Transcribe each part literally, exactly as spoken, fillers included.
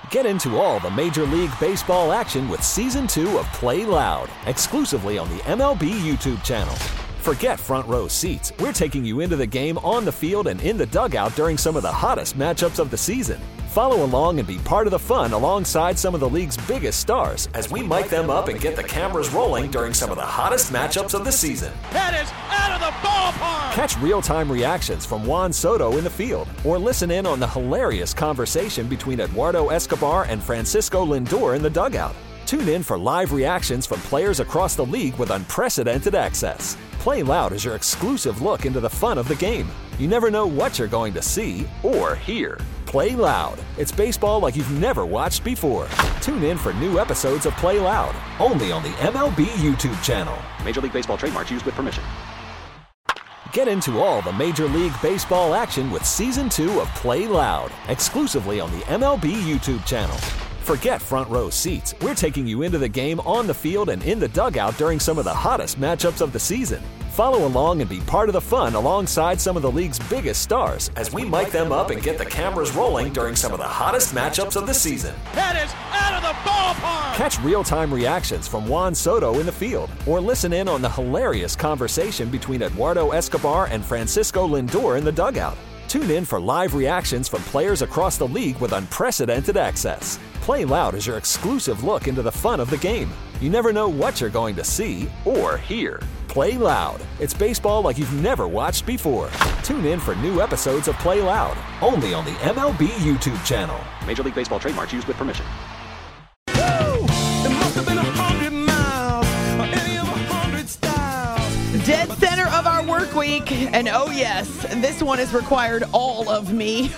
Get into all the Major League Baseball action with Season two of Play Loud, exclusively on the M L B YouTube channel. Forget front row seats. We're taking you into the game on the field and in the dugout during some of the hottest matchups of the season. Follow along and be part of the fun alongside some of the league's biggest stars as we mic them up and get the cameras rolling during some of the hottest matchups of the season. That is out of the ballpark! Catch real-time reactions from Juan Soto in the field, or listen in on the hilarious conversation between Eduardo Escobar and Francisco Lindor in the dugout. Tune in for live reactions from players across the league with unprecedented access. Play Loud is your exclusive look into the fun of the game. You never know what you're going to see or hear. Play Loud. It's baseball like you've never watched before. Tune in for new episodes of Play Loud, only on the M L B YouTube channel. Major League Baseball trademarks used with permission. Get into all the Major League Baseball action with Season two of Play Loud, exclusively on the M L B YouTube channel. Forget front row seats. We're taking you into the game on the field and in the dugout during some of the hottest matchups of the season. Follow along and be part of the fun alongside some of the league's biggest stars as we mic them up and get the cameras rolling during some of the hottest matchups of the season. That is out of the ballpark! Catch real-time reactions from Juan Soto in the field, or listen in on the hilarious conversation between Eduardo Escobar and Francisco Lindor in the dugout. Tune in for live reactions from players across the league with unprecedented access. Play Loud is your exclusive look into the fun of the game. You never know what you're going to see or hear. Play Loud. It's baseball like you've never watched before. Tune in for new episodes of Play Loud, only on the M L B YouTube channel. Major League Baseball trademarks used with permission. Woo! It must have been a hundred miles, or any of a hundred styles. Dead center of our work week, and oh yes, this one has required all of me.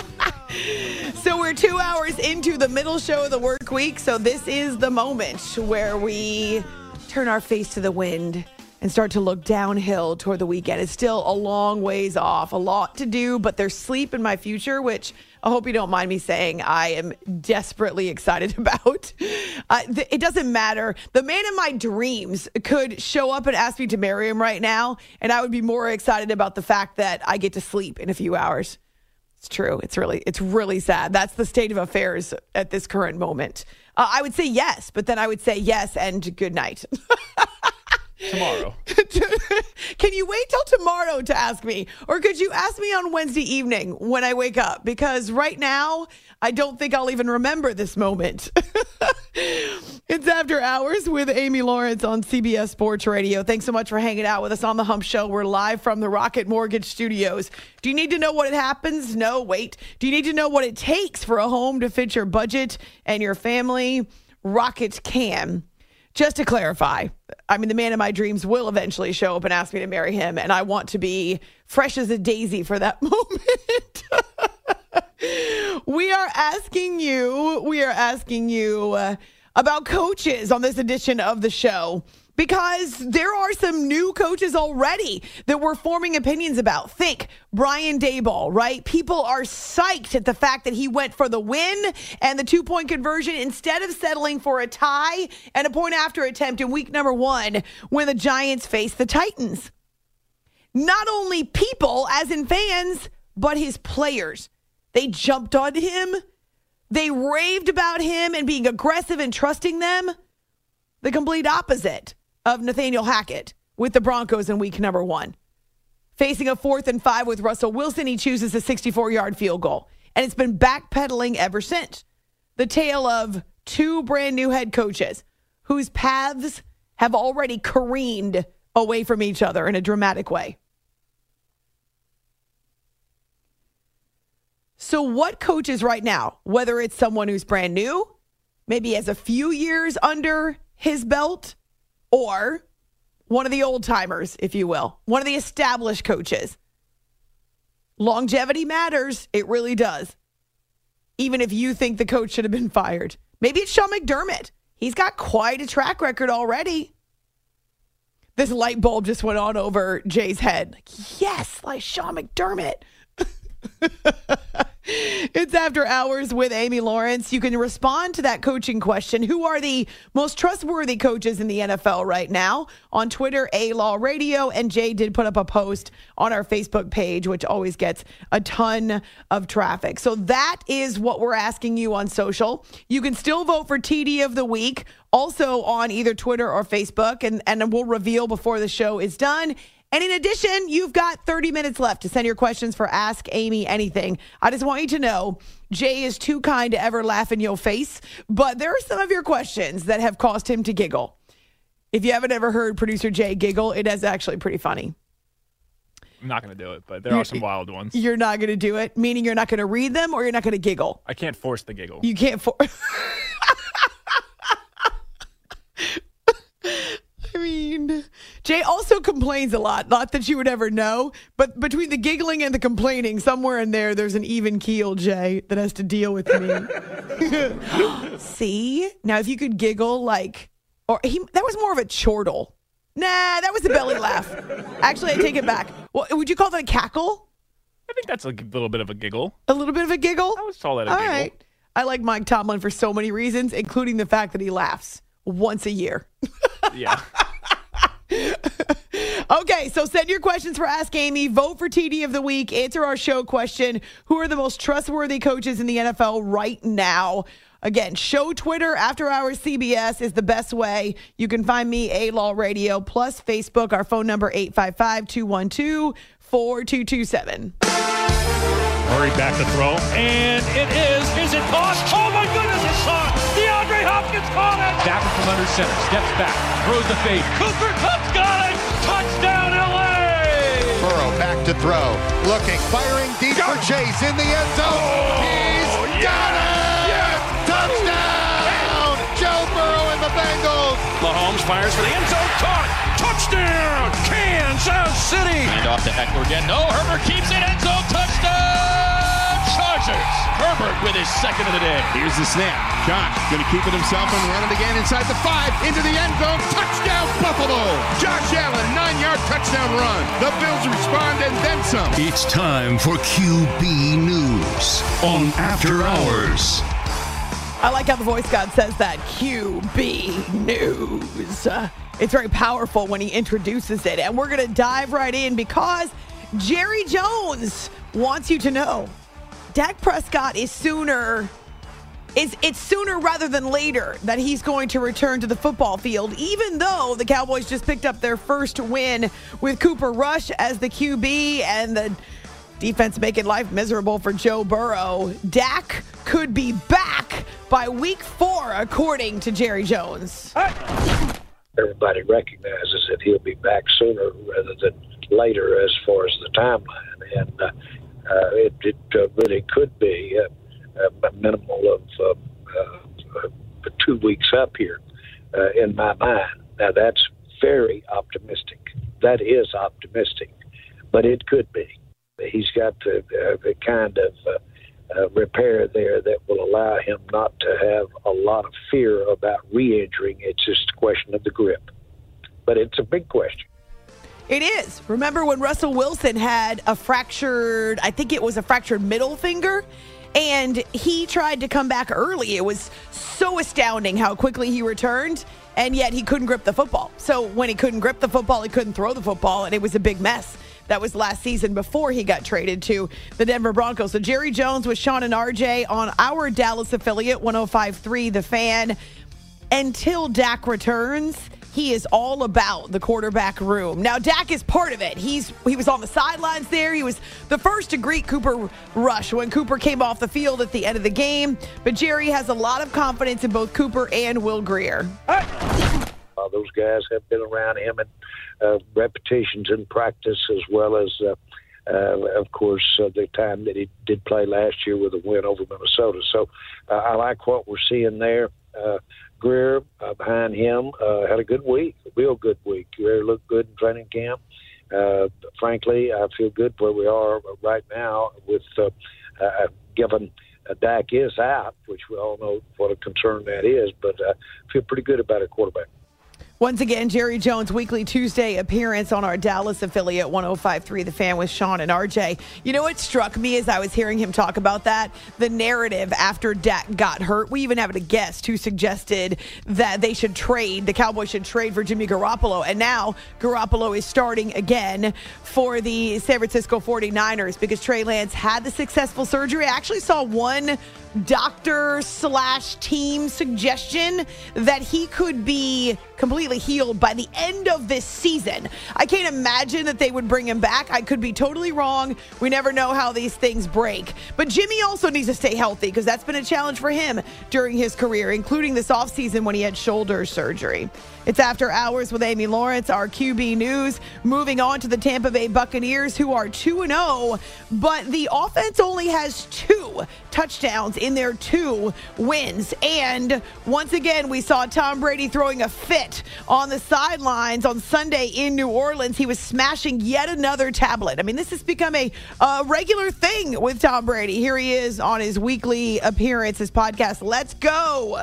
So we're two hours into the middle show of the work week, so this is the moment where we turn our face to the wind and start to look downhill toward the weekend. It's still a long ways off, a lot to do, but there's sleep in my future, which I hope you don't mind me saying I am desperately excited about. Uh, th- it doesn't matter. The man in my dreams could show up and ask me to marry him right now, and I would be more excited about the fact that I get to sleep in a few hours. It's true. It's really, it's really sad. That's the state of affairs at this current moment. Uh, I would say yes, but then I would say yes and good night. Tomorrow. Can you wait till tomorrow to ask me? Or could you ask me on Wednesday evening when I wake up? Because right now, I don't think I'll even remember this moment. It's After Hours with Amy Lawrence on C B S Sports Radio. Thanks so much for hanging out with us on The Hump Show. We're live from the Rocket Mortgage Studios. Do you need to know what it happens? No, wait. Do you need to know what it takes for a home to fit your budget and your family? Rocket can. Just to clarify, I mean, the man of my dreams will eventually show up and ask me to marry him, and I want to be fresh as a daisy for that moment. We are asking you, we are asking you uh, about coaches on this edition of the show, because there are some new coaches already that we're forming opinions about. Think Brian Daboll, right? People are psyched at the fact that he went for the win and the two-point conversion instead of settling for a tie and a point-after attempt in week number one when the Giants faced the Titans. Not only people, as in fans, but his players. They jumped on him. They raved about him and being aggressive and trusting them. The complete opposite of Nathaniel Hackett with the Broncos in week number one. Facing a fourth and five with Russell Wilson, he chooses a sixty-four-yard field goal. And it's been backpedaling ever since. The tale of two brand new head coaches whose paths have already careened away from each other in a dramatic way. So what coaches right now, whether it's someone who's brand new, maybe has a few years under his belt, or one of the old timers, if you will, one of the established coaches. Longevity matters. It really does. Even if you think the coach should have been fired. Maybe it's Sean McDermott. He's got quite a track record already. This light bulb just went on over Jay's head. Like, yes, like Sean McDermott. It's After Hours with Amy Lawrence. You can respond to that coaching question. Who are the most trustworthy coaches in the N F L right now? On Twitter, A-Law Radio. And Jay did put up a post on our Facebook page, which always gets a ton of traffic. So that is what we're asking you on social. You can still vote for T D of the Week, also on either Twitter or Facebook. And, and we'll reveal before the show is done. And in addition, you've got thirty minutes left to send your questions for Ask Amy Anything. I just want you to know, Jay is too kind to ever laugh in your face, but there are some of your questions that have caused him to giggle. If you haven't ever heard producer Jay giggle, it is actually pretty funny. I'm not going to do it, but there are some wild ones. You're not going to do it, meaning you're not going to read them or you're not going to giggle? I can't force the giggle. You can't force... I mean, Jay also complains a lot. Not that you would ever know, but between the giggling and the complaining, somewhere in there, there's an even keel, Jay, that has to deal with me. See? Now, if you could giggle like, or he, that was more of a chortle. Nah, that was a belly laugh. Actually, I take it back. Well, would you call that a cackle? I think that's a little bit of a giggle. A little bit of a giggle? I would call that a All giggle. right. I like Mike Tomlin for so many reasons, including the fact that he laughs once a year. Yeah. Okay, so send your questions for Ask Amy. Vote for T D of the Week. Answer our show question. Who are the most trustworthy coaches in the N F L right now? Again, show Twitter, After Hours C B S is the best way. You can find me, A-Law Radio, plus Facebook. Our phone number, eight five five, two one two, four two two seven. Murray back to throw, and it is. Is it caught? Oh, my goodness, it's caught. DeAndre Hopkins caught it. Snapper from under center, steps back, throws the fade. Cooper Kupp's got it. Touchdown, L A. Burrow back to throw, looking, firing deep for Chase in the end zone. Oh, He's yeah. got it. Yeah. Touchdown. Joe Burrow and the Bengals. Mahomes fires for the end zone. Caught. Touchdown, Kansas City. And off to Eckler again. No, Herbert keeps it. End zone. Touchdown, Chargers. Herbert with his second of the day. Here's the snap. Josh going to keep it himself and run it again inside the five, into the end zone. Touchdown, Buffalo. Josh Allen, nine-yard touchdown run. The Bills respond and then some. It's time for Q B News on After Hours. I like how the voice god says that. Q B News. Uh, it's very powerful when he introduces it. And we're going to dive right in because Jerry Jones wants you to know Dak Prescott is sooner, is it's sooner rather than later that he's going to return to the football field, even though the Cowboys just picked up their first win with Cooper Rush as the Q B and the defense making life miserable for Joe Burrow. Dak could be back by week four, according to Jerry Jones. Everybody recognizes that he'll be back sooner rather than later as far as the timeline. And uh, uh, it, it uh, really could be uh, a minimal of uh, uh, two weeks up here uh, in my mind. Now, that's very optimistic. That is optimistic, but it could be. He's got the, uh, the kind of uh, uh, repair there that will allow him not to have a lot of fear about re-injuring. It's just a question of the grip. But it's a big question. It is. Remember when Russell Wilson had a fractured, I think it was a fractured middle finger, and he tried to come back early. It was so astounding how quickly he returned, and yet he couldn't grip the football. So when he couldn't grip the football, he couldn't throw the football, and it was a big mess. That was last season before he got traded to the Denver Broncos. So Jerry Jones with Sean and R J on our Dallas affiliate, one oh five point three The Fan. Until Dak returns, he is all about the quarterback room. Now, Dak is part of it. He's He was on the sidelines there. He was the first to greet Cooper Rush when Cooper came off the field at the end of the game. But Jerry has a lot of confidence in both Cooper and Will Grier. Uh, those guys have been around him and uh, repetitions in practice, as well as, uh, uh, of course, uh, the time that he did play last year with a win over Minnesota. So uh, I like what we're seeing there. Uh, Grier uh, behind him uh, had a good week, a real good week. Grier looked good in training camp. Uh, frankly, I feel good where we are right now with uh, uh, given uh, Dak is out, which we all know what a concern that is, but I uh, feel pretty good about a quarterback. Once again, Jerry Jones' weekly Tuesday appearance on our Dallas affiliate, one oh five point three The Fan with Sean and R J. You know what struck me as I was hearing him talk about that? The narrative after Dak got hurt. We even have a guest who suggested that they should trade, the Cowboys should trade for Jimmy Garoppolo. And now Garoppolo is starting again for the San Francisco forty-niners because Trey Lance had the successful surgery. I actually saw one doctor slash team suggestion that he could be completely healed by the end of this season. I can't imagine that they would bring him back. I could be totally wrong. We never know how these things break. But Jimmy also needs to stay healthy because that's been a challenge for him during his career, including this offseason when he had shoulder surgery. It's After Hours with Amy Lawrence, our Q B News. Moving on to the Tampa Bay Buccaneers, who are two and oh, but the offense only has two touchdowns in their two wins. And once again, we saw Tom Brady throwing a fit on the sidelines on Sunday in New Orleans. He was smashing yet another tablet. I mean, this has become a, a regular thing with Tom Brady. Here he is on his weekly appearance, his podcast. Let's go.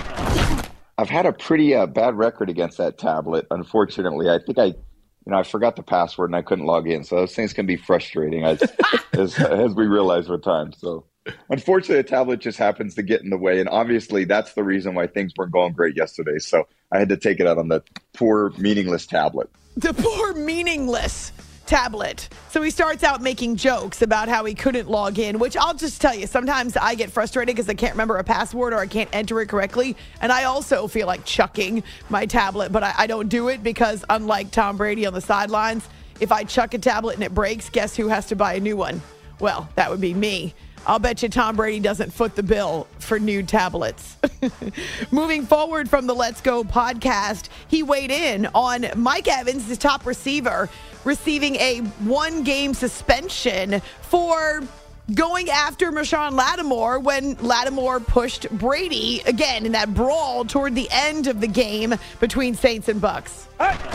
I've had a pretty uh, bad record against that tablet, unfortunately. I think I, you know, I forgot the password and I couldn't log in. So those things can be frustrating as, as, as we realize with time. So unfortunately, the tablet just happens to get in the way. And obviously, that's the reason why things weren't going great yesterday. So I had to take it out on the poor, meaningless tablet. The poor, meaningless tablet. So he starts out making jokes about how he couldn't log in, which I'll just tell you, sometimes I get frustrated because I can't remember a password or I can't enter it correctly. And I also feel like chucking my tablet, but I, I don't do it because unlike Tom Brady on the sidelines, if I chuck a tablet and it breaks, guess who has to buy a new one? Well, that would be me. I'll bet you Tom Brady doesn't foot the bill for new tablets. Moving forward from the Let's Go podcast, he weighed in on Mike Evans, the top receiver, receiving a one-game suspension for going after Marshawn Lattimore when Lattimore pushed Brady again in that brawl toward the end of the game between Saints and Bucks.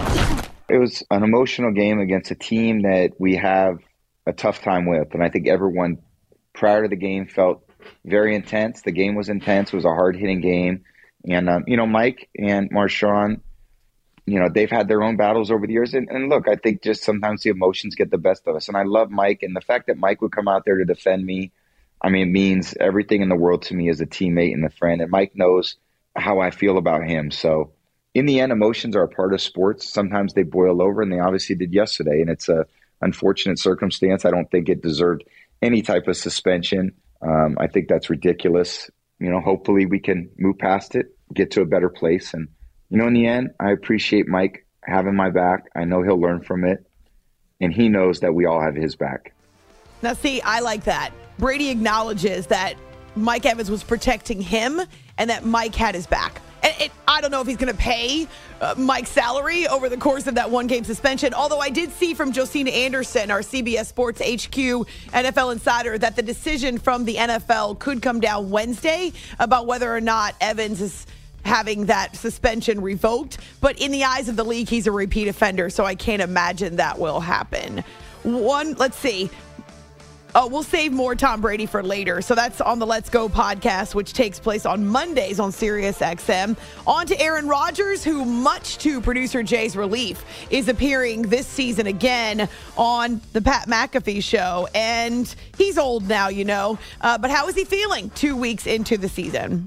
It was an emotional game against a team that we have a tough time with, and I think everyone prior to the game felt very intense. The game was intense. It was a hard-hitting game. And, um, you know, Mike and Marshawn, you know, they've had their own battles over the years. And, and look, I think just sometimes the emotions get the best of us. And I love Mike. And the fact that Mike would come out there to defend me, I mean, it means everything in the world to me as a teammate and a friend. And Mike knows how I feel about him. So in the end, emotions are a part of sports. Sometimes they boil over, and they obviously did yesterday. And it's a unfortunate circumstance. I don't think it deserved any type of suspension. Um, I think that's ridiculous. You know, hopefully we can move past it, get to a better place. And, you know, in the end, I appreciate Mike having my back. I know he'll learn from it. And he knows that we all have his back. Now, see, I like that. Brady acknowledges that Mike Evans was protecting him and that Mike had his back. And it, I don't know if he's going to pay uh, Mike's salary over the course of that one-game suspension, although I did see from Josina Anderson, our C B S Sports H Q N F L insider, that the decision from the N F L could come down Wednesday about whether or not Evans is having that suspension revoked. But in the eyes of the league, he's a repeat offender, so I can't imagine that will happen. One, let's see. Oh, we'll save more Tom Brady for later. So that's on the Let's Go podcast, which takes place on Mondays on Sirius X M. On to Aaron Rodgers, who, much to producer Jay's relief, is appearing this season again on the Pat McAfee show. And he's old now, you know. Uh, but how is he feeling two weeks into the season?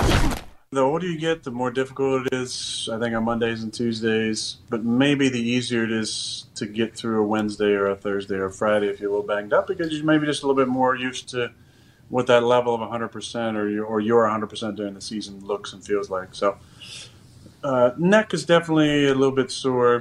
The older you get, the more difficult it is, I think, on Mondays and Tuesdays. But maybe the easier it is to get through a Wednesday or a Thursday or a Friday if you're a little banged up, because you're maybe just a little bit more used to what that level of one hundred percent or your, or your one hundred percent during the season looks and feels like. So uh, neck is definitely a little bit sore.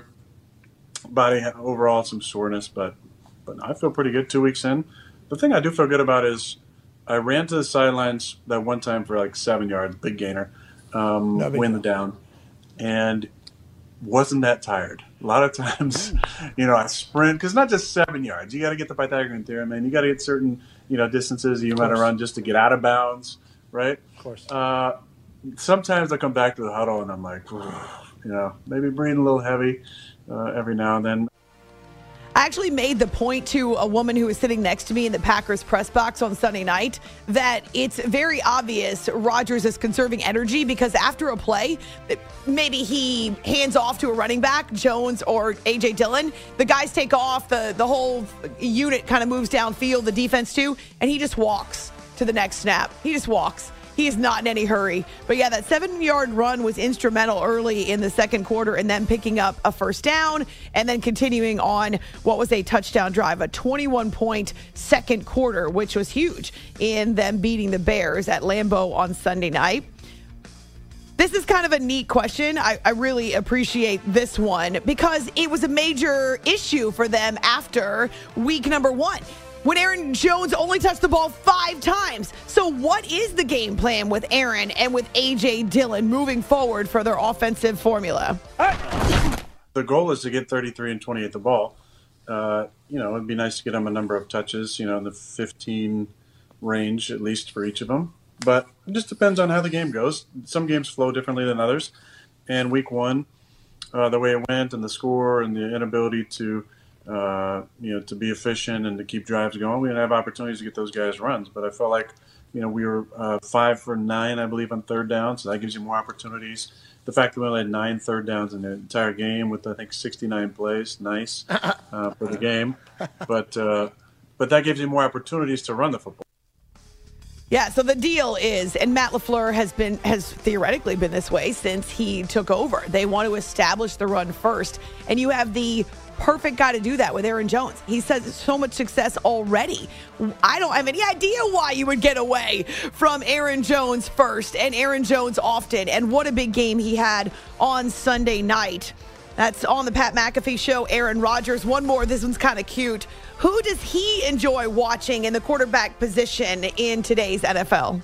Body overall some soreness, but, but I feel pretty good two weeks in. The thing I do feel good about is I ran to the sidelines that one time for like seven yards, big gainer, um, win the down, and wasn't that tired. A lot of times, you know, I sprint, because not just seven yards. You got to get the Pythagorean theorem, man. You got to get certain, you know, distances you might run just to get out of bounds, right? Of course. Uh, sometimes I come back to the huddle and I'm like, you know, maybe breathing a little heavy uh, every now and then. I actually made the point to a woman who was sitting next to me in the Packers press box on Sunday night that it's very obvious Rodgers is conserving energy because after a play, maybe he hands off to a running back, Jones or A J Dillon. The guys take off, the, the whole unit kind of moves downfield, the defense too, and he just walks to the next snap. He just walks. He is not in any hurry. But yeah, that seven-yard run was instrumental early in the second quarter and then picking up a first down and then continuing on what was a touchdown drive, a twenty-one point second quarter, which was huge in them beating the Bears at Lambeau on Sunday night. This is kind of a neat question. I, I really appreciate this one because it was a major issue for them after week number one, when Aaron Jones only touched the ball five times. So what is the game plan with Aaron and with A J Dillon moving forward for their offensive formula? The goal is to get thirty-three and twenty at the ball. Uh, you know, it'd be nice to get them a number of touches, you know, in the fifteen range at least for each of them. But it just depends on how the game goes. Some games flow differently than others. And week one, uh, the way it went and the score and the inability to Uh, you know, to be efficient and to keep drives going, we didn't have opportunities to get those guys runs. But I felt like, you know, we were uh, five for nine, I believe, on third down, so that gives you more opportunities. The fact that we only had nine third downs in the entire game with, I think, sixty-nine plays, nice uh, for the game. But uh, but that gives you more opportunities to run the football. Yeah, so the deal is, and Matt LaFleur has been has theoretically been this way since he took over. They want to establish the run first, and you have the perfect guy to do that with Aaron Jones. He's had so much success already. I don't have any idea why you would get away from Aaron Jones first and Aaron Jones often, and what a big game he had on Sunday night. That's on the Pat McAfee Show. Aaron Rodgers. One more. This one's kind of cute. Who does he enjoy watching in the quarterback position in today's N F L?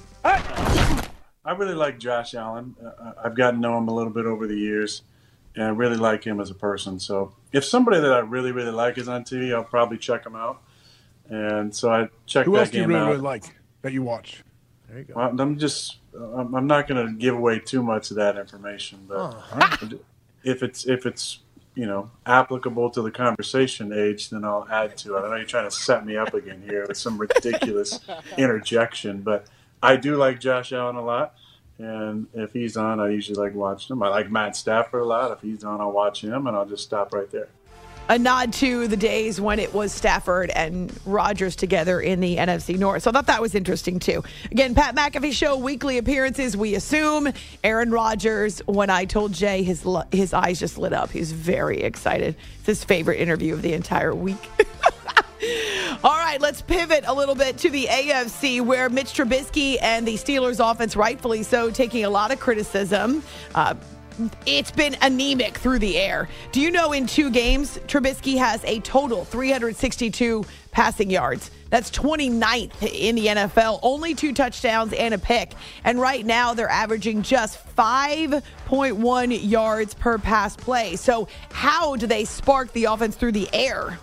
I really like Josh Allen. Uh, I've gotten to know him a little bit over the years, and I really like him as a person. So if somebody that I really, really like is on T V, I'll probably check him out. And so I checked Who that else do you game really, out. really like that you watch? There you go. Well, I'm just, I'm I'm not going to give away too much of that information, but Uh-huh. if it's if it's you know applicable to the conversation age, then I'll add to it. I know you're trying to set me up again here with some ridiculous interjection, but I do like Josh Allen a lot, and if he's on, I usually like watching him. I like Matt Stafford a lot. If he's on, I'll watch him, and I'll just stop right there. A nod to the days when it was Stafford and Rodgers together in the N F C North. So I thought that was interesting, too. Again, Pat McAfee Show, weekly appearances, we assume. Aaron Rodgers, when I told Jay, his his eyes just lit up. He's very excited. It's his favorite interview of the entire week. All right, let's pivot a little bit to the A F C, where Mitch Trubisky and the Steelers offense, rightfully so, taking a lot of criticism. Uh, It's been anemic through the air. Do you know in two games, Trubisky has a total three hundred sixty-two passing yards? That's twenty-ninth in the N F L. Only two touchdowns and a pick. And right now, they're averaging just five point one yards per pass play. So how do they spark the offense through the air?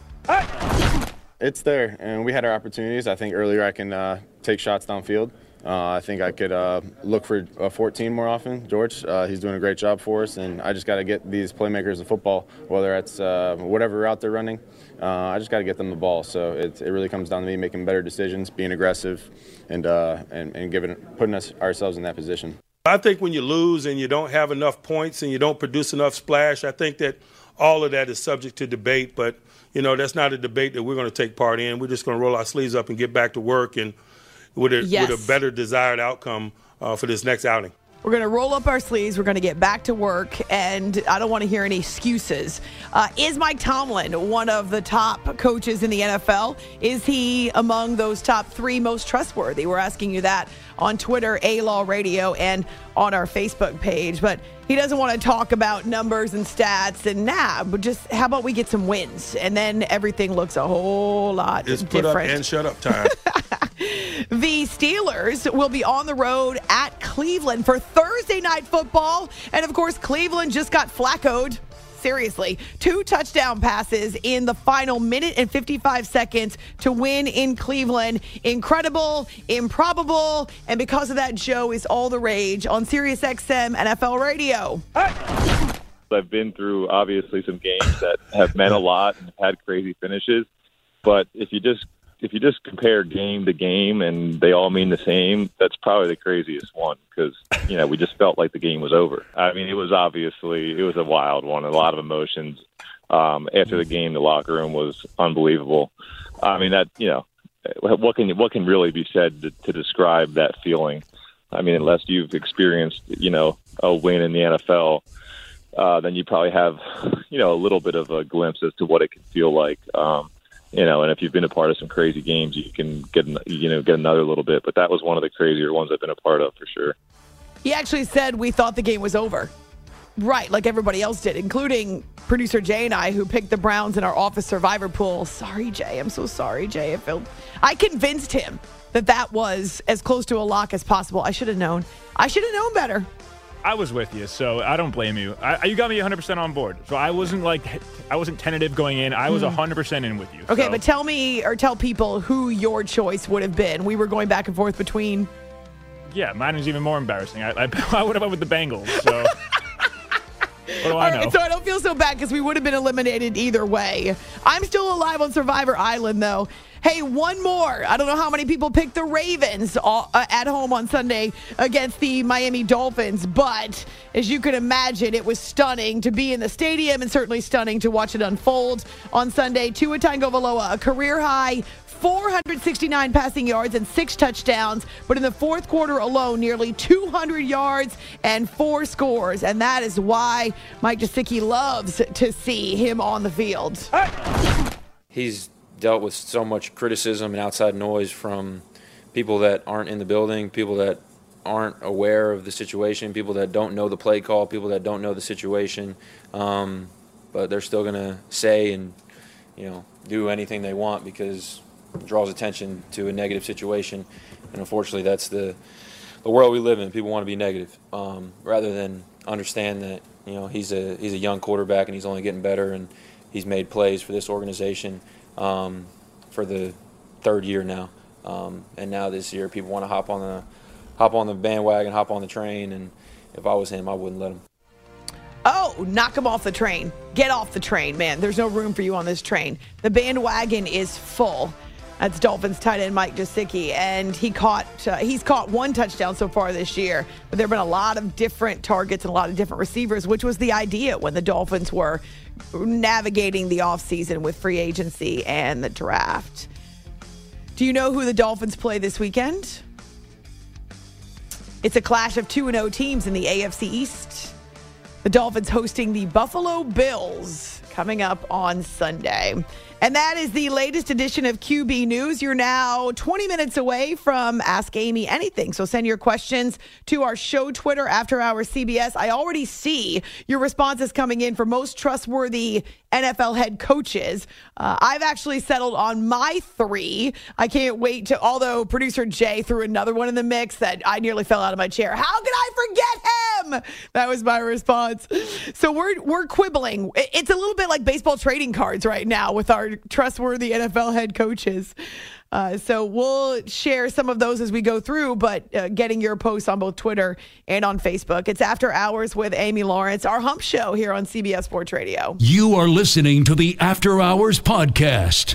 It's there, and we had our opportunities. I think earlier I can uh, take shots downfield. Uh, I think I could uh, look for uh, fourteen more often. George, uh, he's doing a great job for us, and I just got to get these playmakers of football, whether it's uh, whatever route they're running. Uh, I just got to get them the ball. So it, it really comes down to me making better decisions, being aggressive, and uh, and, and giving putting us ourselves in that position. I think when you lose and you don't have enough points and you don't produce enough splash, I think that all of that is subject to debate. But you know, that's not a debate that we're going to take part in. We're just going to roll our sleeves up and get back to work and. With a, yes. with a better desired outcome uh, for this next outing. We're going to roll up our sleeves. We're going to get back to work, and I don't want to hear any excuses. Uh, is Mike Tomlin one of the top coaches in the N F L? Is he among those top three most trustworthy? We're asking you that on Twitter, A-Law Radio, and on our Facebook page. But he doesn't want to talk about numbers and stats, and nah, but just how about we get some wins, and then everything looks a whole lot it's different. It's put up and shut up time. The Steelers will be on the road at Cleveland for Thursday Night Football. And, of course, Cleveland just got Flacco'd. Seriously. Two touchdown passes in the final minute and fifty-five seconds to win in Cleveland. Incredible, improbable, and because of that, Joe is all the rage on Sirius X M N F L Radio. I've been through, obviously, some games that have meant a lot and have had crazy finishes. But if you just if you just compare game to game and they all mean the same, that's probably the craziest one because, you know, we just felt like the game was over. I mean, it was obviously, it was a wild one, a lot of emotions. Um, after the game, the locker room was unbelievable. I mean, that, you know, what can what can really be said to, to describe that feeling? I mean, unless you've experienced, you know, a win in the N F L, uh, then you probably have, you know, a little bit of a glimpse as to what it can feel like. Um, You know, and if you've been a part of some crazy games, you can get, you know, get another little bit. But that was one of the crazier ones I've been a part of for sure. He actually said we thought the game was over. Right, like everybody else did, including producer Jay and I, who picked the Browns in our office survivor pool. Sorry, Jay. I'm so sorry, Jay. I felt I convinced him that that was as close to a lock as possible. I should have known. I should have known better. I was with you, so I don't blame you. I, you got me one hundred percent on board. So I wasn't like, I wasn't tentative going in. I was one hundred percent in with you. Okay, so. But tell me or tell people who your choice would have been. We were going back and forth between. Yeah, mine is even more embarrassing. I, I, I would have went with the Bengals, so. What do I know? All right, so I don't feel so bad because we would have been eliminated either way. I'm still alive on Survivor Island, though. Hey, one more. I don't know how many people picked the Ravens at home on Sunday against the Miami Dolphins, but as you can imagine, it was stunning to be in the stadium and certainly stunning to watch it unfold on Sunday. Tua Tagovailoa, a career-high four hundred sixty-nine passing yards and six touchdowns, but in the fourth quarter alone, nearly two hundred yards and four scores, and that is why Mike Gesicki loves to see him on the field. He's dealt with so much criticism and outside noise from people that aren't in the building, people that aren't aware of the situation, people that don't know the play call, people that don't know the situation, um, but they're still going to say and, you know, do anything they want because it draws attention to a negative situation. And unfortunately, that's the the world we live in. People want to be negative um, rather than understand that, you know, he's a he's a young quarterback and he's only getting better and he's made plays for this organization um, for the third year now. Um, and now this year, people want to hop on the hop on the bandwagon, hop on the train. And if I was him, I wouldn't let him. Oh, knock him off the train. Get off the train, man. There's no room for you on this train. The bandwagon is full. That's Dolphins tight end Mike Gesicki, and he caught uh, he's caught one touchdown so far this year. But there have been a lot of different targets and a lot of different receivers, which was the idea when the Dolphins were navigating the offseason with free agency and the draft. Do you know who the Dolphins play this weekend? It's a clash of two and oh teams in the A F C East. The Dolphins hosting the Buffalo Bills coming up on Sunday. And that is the latest edition of Q B News. You're now twenty minutes away from Ask Amy Anything. So send your questions to our show Twitter, After Hours C B S. I already see your responses coming in for most trustworthy N F L head coaches. Uh, I've actually settled on my three. I can't wait to, although producer Jay threw another one in the mix that I nearly fell out of my chair. How could I forget him? That was my response. So we're we're quibbling. It's a little bit like baseball trading cards right now with our trustworthy N F L head coaches. Uh, so we'll share some of those as we go through, but uh, getting your posts on both Twitter and on Facebook. It's After Hours with Amy Lawrence, our hump show here on C B S Sports Radio. You are listening to the After Hours podcast.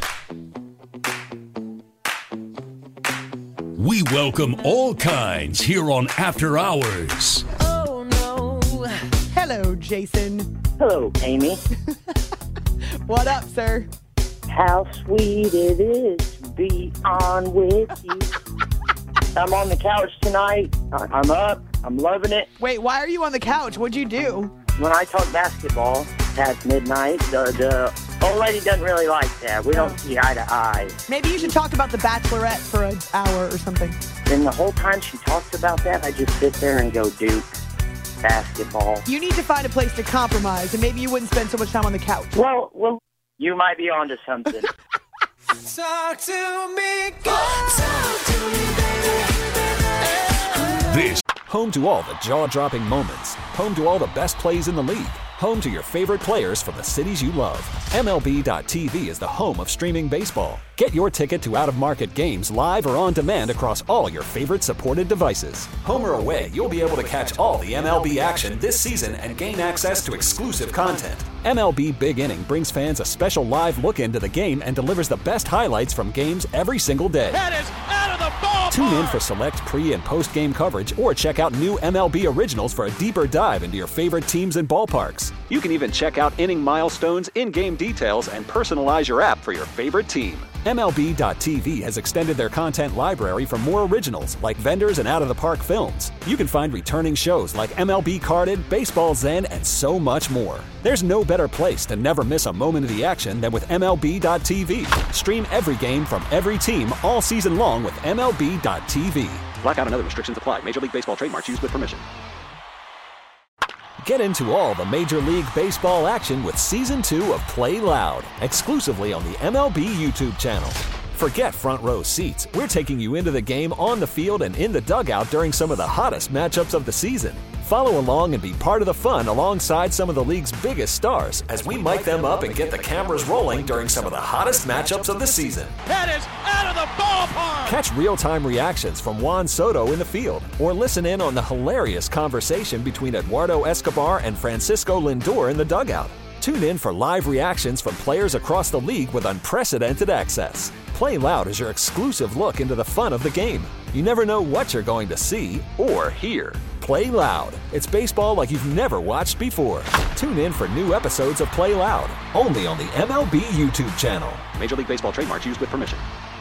We welcome all kinds here on After Hours. Oh, no. Hello, Jason. Hello, Amy. What up, sir? How sweet it is to be on with you. I'm on the couch tonight. I'm up. I'm loving it. Wait, why are you on the couch? What'd you do? When I talk basketball past midnight, the, the old lady doesn't really like that. We don't see eye to eye. Maybe you should talk about The Bachelorette for an hour or something. And the whole time she talks about that, I just sit there and go, Duke, basketball. You need to find a place to compromise, and maybe you wouldn't spend so much time on the couch. Well, well, you might be onto something. Talk to me, God. Talk to me, baby. This home to all the jaw-dropping moments, home to all the best plays in the league. home to your favorite players from the cities you love. M L B dot T V is the home of streaming baseball. Get your ticket to out-of-market games live or on demand across all your favorite supported devices. Home or away, you'll be able to catch all the M L B action this season and gain access to exclusive content. M L B Big Inning brings fans a special live look into the game and delivers the best highlights from games every single day. That is out of the ballpark. Tune in for select pre- and post-game coverage or check out new M L B originals for a deeper dive into your favorite teams and ballparks. You can even check out inning milestones, in-game details, and personalize your app for your favorite team. M L B dot T V has extended their content library for more originals like vendors and out-of-the-park films. You can find returning shows like M L B Carded, Baseball Zen, and so much more. There's no better place to never miss a moment of the action than with M L B dot T V. Stream every game from every team all season long with M L B dot T V. Blackout and other restrictions apply. Major League Baseball trademarks used with permission. Get into all the Major League Baseball action with Season two of Play Loud, exclusively on the M L B YouTube channel. Forget front row seats. We're taking you into the game on the field and in the dugout during some of the hottest matchups of the season. Follow along and be part of the fun alongside some of the league's biggest stars as we mic them up and get the cameras rolling during some of the hottest matchups of the season. That is out of the ballpark. Catch real-time reactions from Juan Soto in the field or listen in on the hilarious conversation between Eduardo Escobar and Francisco Lindor in the dugout. Tune in for live reactions from players across the league with unprecedented access. Play Loud is your exclusive look into the fun of the game. You never know what you're going to see or hear. Play Loud. It's baseball like you've never watched before. Tune in for new episodes of Play Loud, only on the M L B YouTube channel. Major League Baseball trademarks used with permission.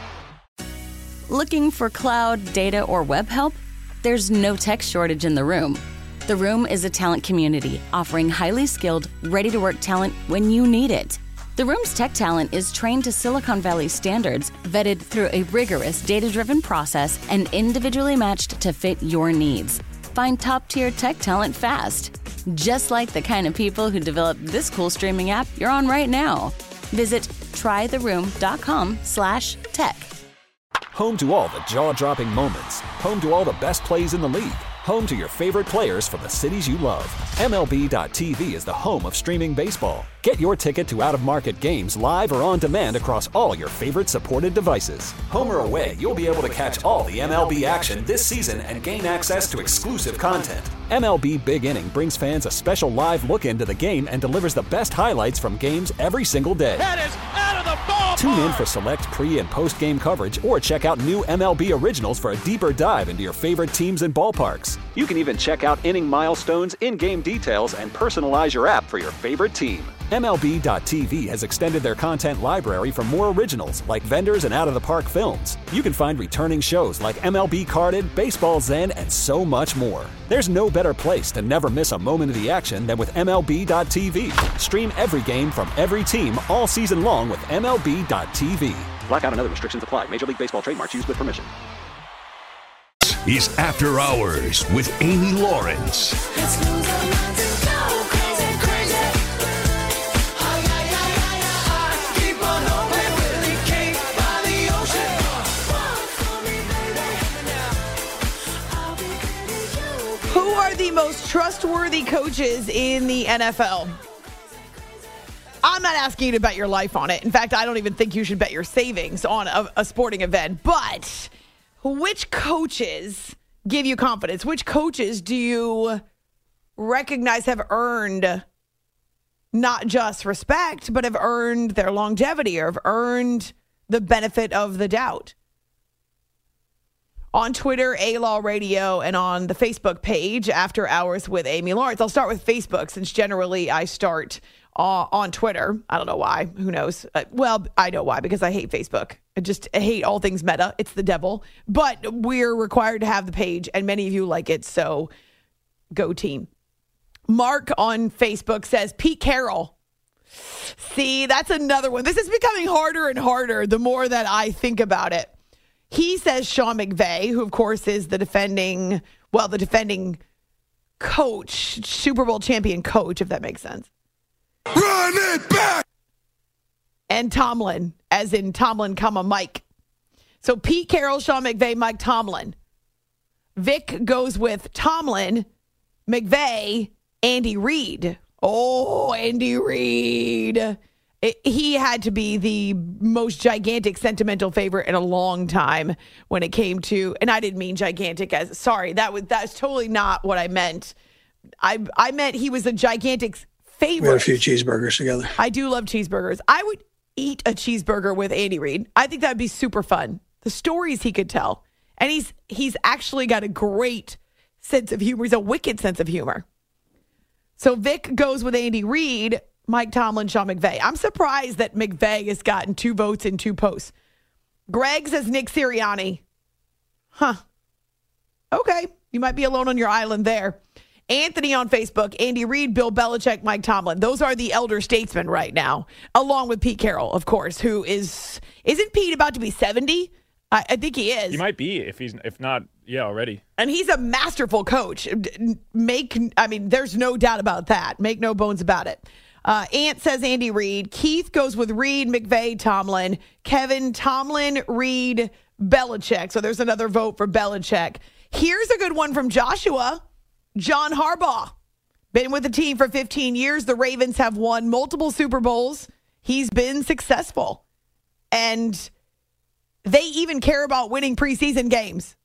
Looking for cloud, data, or web help? There's no tech shortage in the room. The Room is a talent community offering highly skilled, ready-to-work talent when you need it. The Room's tech talent is trained to Silicon Valley standards, vetted through a rigorous data-driven process, and individually matched to fit your needs. Find top-tier tech talent fast, just like the kind of people who developed this cool streaming app you're on right now. Visit trytheroom.com slash tech. Home to all the jaw-dropping moments. Home to all the best plays in the league. Home to your favorite players from the cities you love. M L B dot T V is the home of streaming baseball. Get your ticket to out-of-market games live or on demand across all your favorite supported devices. Home or away, you'll be able to catch all the M L B action this season and gain access to exclusive content. M L B Big Inning brings fans a special live look into the game and delivers the best highlights from games every single day. That is out of the ballpark. Tune in for select pre- and post-game coverage or check out new M L B originals for a deeper dive into your favorite teams and ballparks. You can even check out inning milestones, in-game details, and personalize your app for your favorite team. M L B dot T V has extended their content library for more originals like vendors and out-of-the-park films. You can find returning shows like M L B Carded, Baseball Zen, and so much more. There's no better place to never miss a moment of the action than with M L B dot T V. Stream every game from every team all season long with M L B dot T V. Blackout and other restrictions apply. Major League Baseball trademarks used with permission. Is After Hours with Amy Lawrence. Who are the most trustworthy coaches in the N F L? I'm not asking you to bet your life on it. In fact, I don't even think you should bet your savings on a, a sporting event. But which coaches give you confidence? Which coaches do you recognize have earned not just respect, but have earned their longevity or have earned the benefit of the doubt? On Twitter, A-Law Radio, and on the Facebook page, After Hours with Amy Lawrence. I'll start with Facebook since generally I start uh, on Twitter. I don't know why. Who knows? Uh, well, I know why, because I hate Facebook. I just I hate all things Meta. It's the devil. But we're required to have the page, and many of you like it, so go team. Mark on Facebook says, Pete Carroll. See, that's another one. This is becoming harder and harder the more that I think about it. He says Sean McVay, who, of course, is the defending, well, the defending coach, Super Bowl champion coach, if that makes sense. Run it back! And Tomlin, as in Tomlin, comma, Mike. So Pete Carroll, Sean McVay, Mike Tomlin. Vic goes with Tomlin, McVay, Andy Reid. Oh, Andy Reid. It, he had to be the most gigantic sentimental favorite in a long time when it came to, and I didn't mean gigantic as, sorry, that was that's totally not what I meant. I I meant he was a gigantic favorite. We had a few cheeseburgers together. I do love cheeseburgers. I would eat a cheeseburger with Andy Reid. I think that'd be super fun. The stories he could tell. And he's he's actually got a great sense of humor. He's a wicked sense of humor. So Vic goes with Andy Reid, Mike Tomlin, Sean McVay. I'm surprised that McVay has gotten two votes in two posts. Greg says Nick Sirianni. Huh. Okay. You might be alone on your island there. Anthony on Facebook, Andy Reid, Bill Belichick, Mike Tomlin. Those are the elder statesmen right now, along with Pete Carroll, of course, who is, isn't Pete about to be seventy? I, I think he is. He might be, if he's, if not, yeah, already. And he's a masterful coach. Make, I mean, there's no doubt about that. Make no bones about it. Uh, Ant says Andy Reid. Keith goes with Reid, McVay, Tomlin. Kevin, Tomlin, Reid, Belichick. So there's another vote for Belichick. Here's a good one from Joshua. John Harbaugh. Been with the team for fifteen years. The Ravens have won multiple Super Bowls. He's been successful. And they even care about winning preseason games.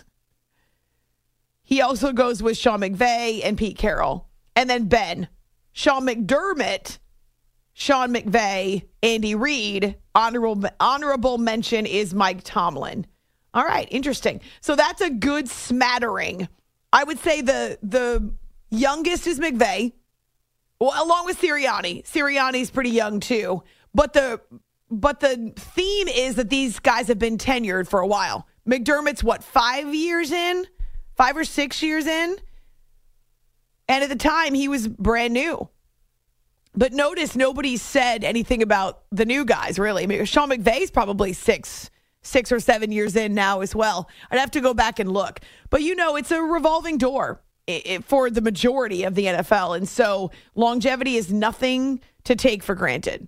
He also goes with Sean McVay and Pete Carroll. And then Ben. Sean McDermott, Sean McVay, Andy Reid. Honorable, honorable mention is Mike Tomlin. All right, interesting. So that's a good smattering. I would say the the youngest is McVay, well, along with Sirianni. Sirianni's pretty young too. But the but the theme is that these guys have been tenured for a while. McDermott's what, five years in? Five or six years in? And at the time, he was brand new. But notice nobody said anything about the new guys, really. I mean, Sean McVay's probably six, six or seven years in now as well. I'd have to go back and look. But, you know, it's a revolving door for the majority of the N F L. And so longevity is nothing to take for granted.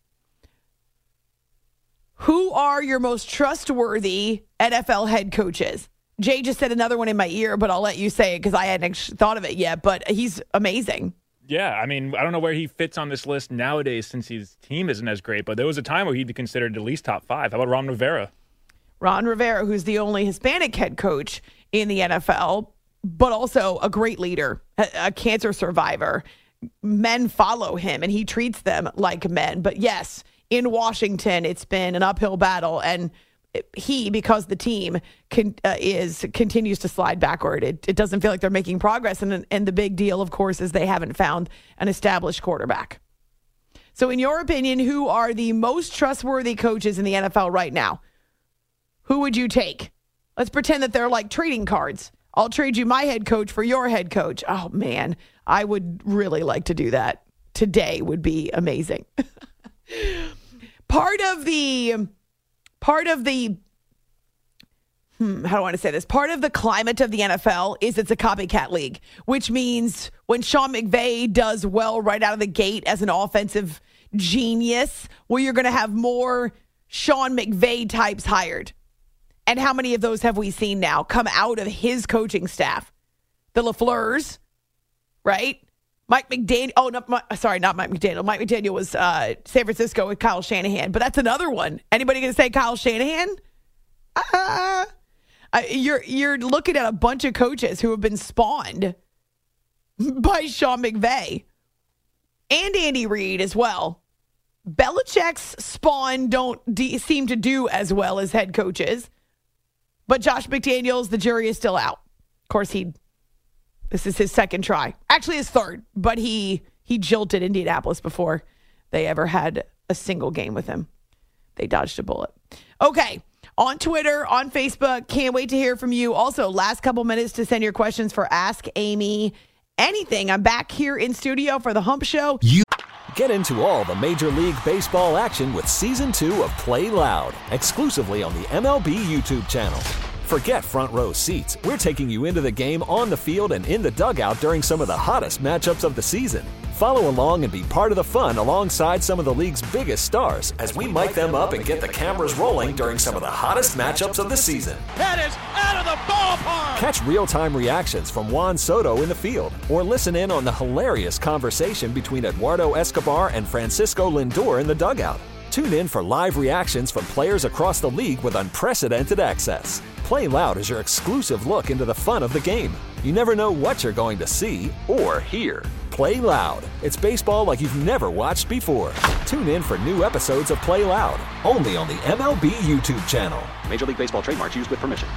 Who are your most trustworthy N F L head coaches? Jay just said another one in my ear, but I'll let you say it because I hadn't thought of it yet. But he's amazing. Yeah, I mean, I don't know where he fits on this list nowadays since his team isn't as great, but there was a time where he'd be considered at least top five. How about Ron Rivera? Ron Rivera, who's the only Hispanic head coach in the N F L, but also a great leader, a, a cancer survivor. Men follow him, and he treats them like men. But yes, in Washington, it's been an uphill battle, and he, because the team can, uh, is continues to slide backward. It, it doesn't feel like they're making progress. And, and the big deal, of course, is they haven't found an established quarterback. So in your opinion, who are the most trustworthy coaches in the N F L right now? Who would you take? Let's pretend that they're like trading cards. I'll trade you my head coach for your head coach. Oh, man, I would really like to do that. Today would be amazing. Part of the... Part of the, hmm, how do I want to say this? Part of the climate of the N F L is it's a copycat league, which means when Sean McVay does well right out of the gate as an offensive genius, well, you're going to have more Sean McVay types hired. And how many of those have we seen now come out of his coaching staff? The LaFleurs, right? Mike McDaniel. Oh, no, my, sorry, not Mike McDaniel. Mike McDaniel was uh, San Francisco with Kyle Shanahan, but that's another one. Anybody going to say Kyle Shanahan? Uh, uh, you're you're looking at a bunch of coaches who have been spawned by Sean McVay and Andy Reid as well. Belichick's spawn don't de- seem to do as well as head coaches, but Josh McDaniels, the jury is still out. Of course, he. This is his second try. Actually, his third, but he he jilted Indianapolis before they ever had a single game with him. They dodged a bullet. Okay, on Twitter, on Facebook, can't wait to hear from you. Also, last couple minutes to send your questions for Ask Amy Anything. I'm back here in studio for the Hump Show. You get into all the Major League Baseball action with Season two of Play Loud, exclusively on the M L B YouTube channel. Forget front row seats. We're taking you into the game on the field and in the dugout during some of the hottest matchups of the season. Follow along and be part of the fun alongside some of the league's biggest stars as we mic them up and get the cameras rolling during some of the hottest matchups of the season. That is out of the ballpark! Catch real-time reactions from Juan Soto in the field or listen in on the hilarious conversation between Eduardo Escobar and Francisco Lindor in the dugout. Tune in for live reactions from players across the league with unprecedented access. Play Loud is your exclusive look into the fun of the game. You never know what you're going to see or hear. Play Loud. It's baseball like you've never watched before. Tune in for new episodes of Play Loud, only on the M L B YouTube channel. Major League Baseball trademarks used with permission.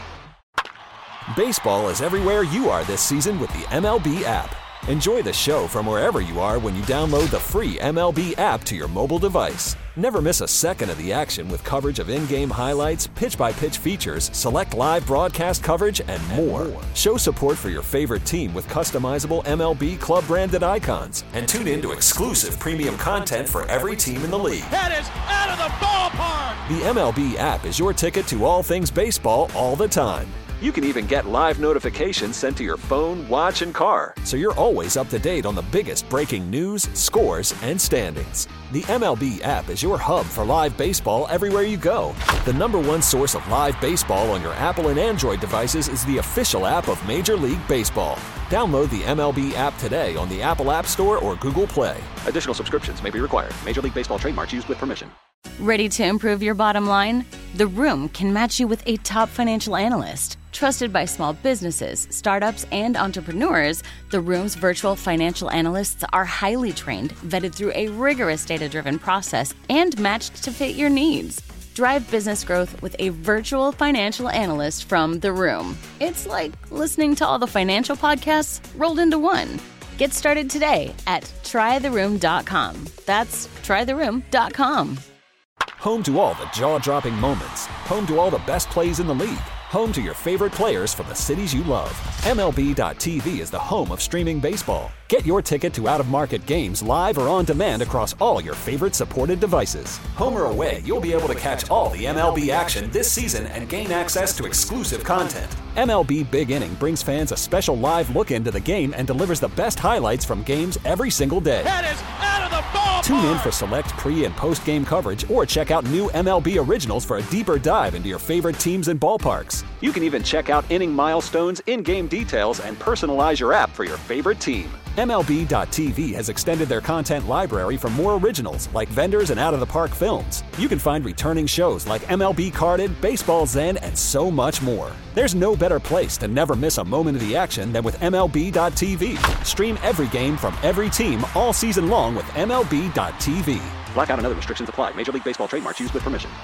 Baseball is everywhere you are this season with the M L B app. Enjoy the show from wherever you are when you download the free M L B app to your mobile device. Never miss a second of the action with coverage of in-game highlights, pitch-by-pitch features, select live broadcast coverage, and more. and more. Show support for your favorite team with customizable M L B club-branded icons. And tune in to exclusive premium content for every team in the league. That is out of the ballpark! The M L B app is your ticket to all things baseball all the time. You can even get live notifications sent to your phone, watch, and car, so you're always up to date on the biggest breaking news, scores, and standings. The M L B app is your hub for live baseball everywhere you go. The number one source of live baseball on your Apple and Android devices is the official app of Major League Baseball. Download the M L B app today on the Apple App Store or Google Play. Additional subscriptions may be required. Major League Baseball trademarks used with permission. Ready to improve your bottom line? The Room can match you with a top financial analyst. Trusted by small businesses, startups, and entrepreneurs, The Room's virtual financial analysts are highly trained, vetted through a rigorous data-driven process, and matched to fit your needs. Drive business growth with a virtual financial analyst from The Room. It's like listening to all the financial podcasts rolled into one. Get started today at try the room dot com. That's try the room dot com. Home to all the jaw-dropping moments. Home to all the best plays in the league. Home to your favorite players from the cities you love. M L B dot T V is the home of streaming baseball. Get your ticket to out-of-market games live or on demand across all your favorite supported devices. Home or away, you'll be able to catch all the M L B action this season and gain access to exclusive content. M L B Big Inning brings fans a special live look into the game and delivers the best highlights from games every single day. That is out of the ballpark! Tune in for select pre- and post-game coverage or check out new M L B originals for a deeper dive into your favorite teams and ballparks. You can even check out inning milestones, in-game details, and personalize your app for your favorite team. M L B dot T V has extended their content library for more originals like vendors and out-of-the-park films. You can find returning shows like M L B Carded, Baseball Zen, and so much more. There's no better place to never miss a moment of the action than with M L B dot T V. Stream every game from every team all season long with M L B dot T V. Blackout and other restrictions apply. Major League Baseball trademarks used with permission.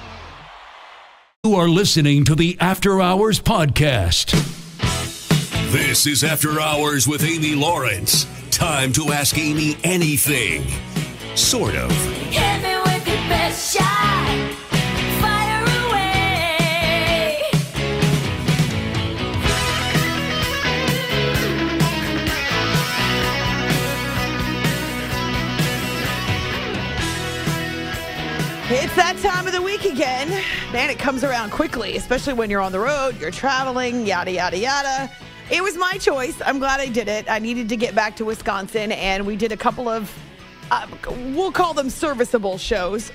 You are listening to the After Hours Podcast. This is After Hours with Amy Lawrence. Time to ask Amy anything. Sort of. Hit me with your best shot. Fire away. It's that time of the week again. Man, it comes around quickly, especially when you're on the road, you're traveling, yada, yada, yada. It was my choice. I'm glad I did it. I needed to get back to Wisconsin, and we did a couple of, uh, we'll call them serviceable shows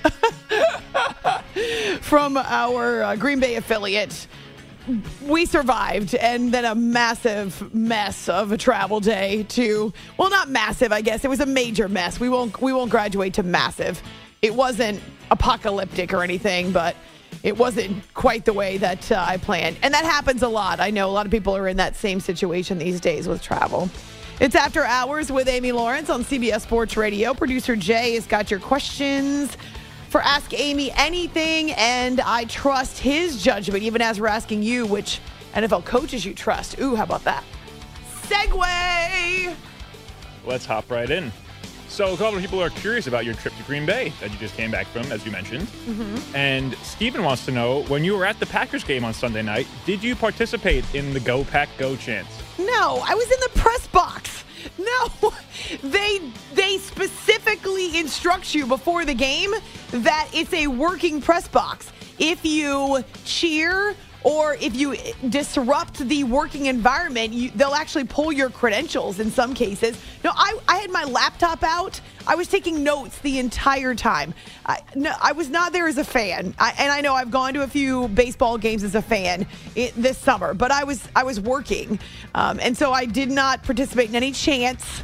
from our uh, Green Bay affiliate. We survived, and then a massive mess of a travel day to, well, not massive, I guess. It was a major mess. We won't, we won't graduate to massive. It wasn't apocalyptic or anything, but it wasn't quite the way that uh, I planned. And that happens a lot. I know a lot of people are in that same situation these days with travel. It's After Hours with Amy Lawrence on C B S Sports Radio. Producer Jay has got your questions for Ask Amy Anything, and I trust his judgment, even as we're asking you which N F L coaches you trust. Ooh, how about that? Segway! Let's hop right in. So a couple of people are curious about your trip to Green Bay that you just came back from, as you mentioned. Mm-hmm. And Steven wants to know, when you were at the Packers game on Sunday night, did you participate in the Go Pack Go chants? No, I was in the press box. No, they they specifically instruct you before the game that it's a working press box. If you cheer or if you disrupt the working environment, you, they'll actually pull your credentials in some cases. No, I, I had my laptop out. I was taking notes the entire time. I, no, I was not there as a fan. I, and I know I've gone to a few baseball games as a fan it, this summer, but I was I was working. Um, and so I did not participate in any chants.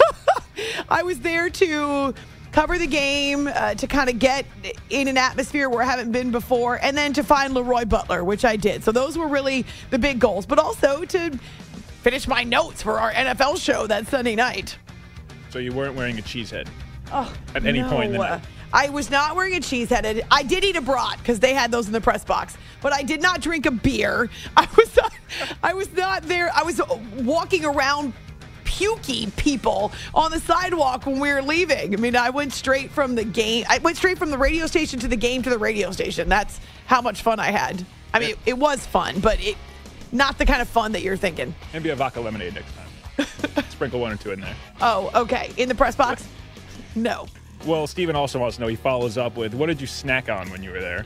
I was there to cover the game, uh, to kind of get in an atmosphere where I haven't been before, and then to find Leroy Butler, which I did. So those were really the big goals, but also to finish my notes for our N F L show that Sunday night. So you weren't wearing a cheese head oh, at any no. point in the night? I was not wearing a cheese head. I did eat a brat because they had those in the press box, but I did not drink a beer. I was not, I was not there. I was walking around pukey people on the sidewalk when we were leaving. I mean, I went straight from the game. I went straight from the radio station to the game to the radio station. That's how much fun I had. I mean, it, it was fun, but it not the kind of fun that you're thinking. Maybe a vodka lemonade next time. Sprinkle one or two in there. Oh, okay. In the press box? No. Well, Steven also wants to know, he follows up with, what did you snack on when you were there?